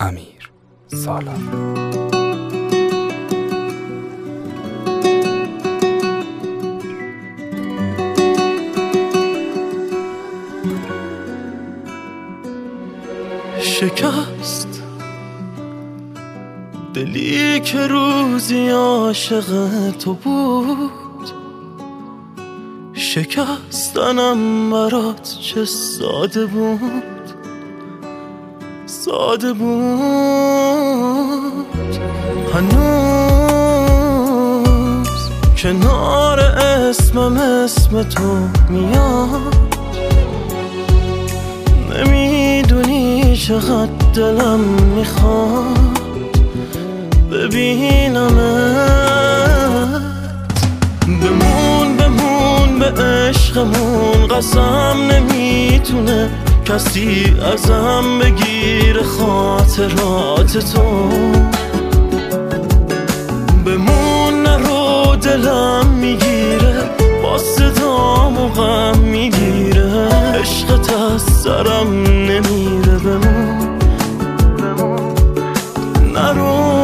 امیر سالار. شکست دلی که روزی عاشق تو بود، شکستنم برات چه ساده بود، ساده بود. هنوز کنار اسم تو میاد، نمیدونی چقدر دلم میخواد ببینمت. بمون به عشقمون، قسم نمیتونه کسی ازم بگیره خاطرات تو. بمون نرو، دلم میگیره، با صدام و غم میگیره، عشقت از سرم نمیره. بمون نرو.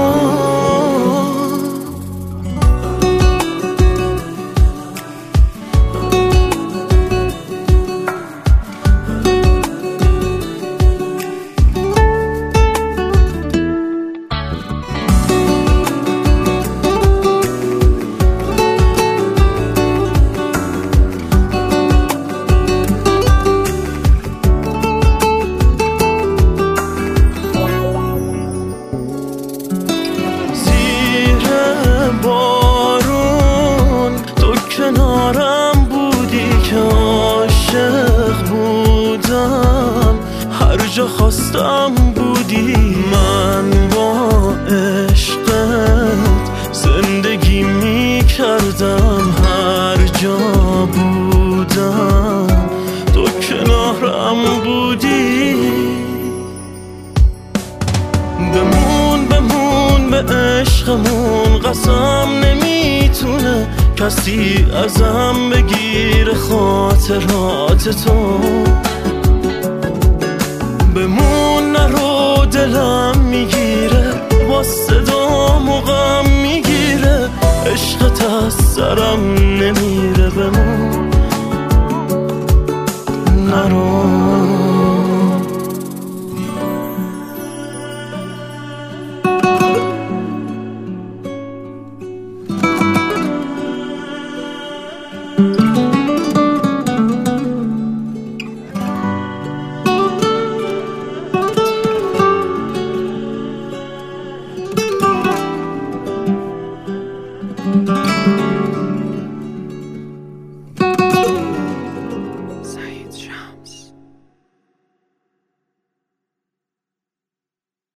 بارون تو کنارم بودی که عاشق بودم، هر جا خواستم بودی. من با عشقت زندگی میکردم، هر جا بودم تو کنارم بودی. بمون به عشقمون، قسم نمیتونه کسی ازم بگیره خاطرات تو. بمون نرو، دلم میگیره، با صدام و غم میگیره، عشقت از سرم نمیره.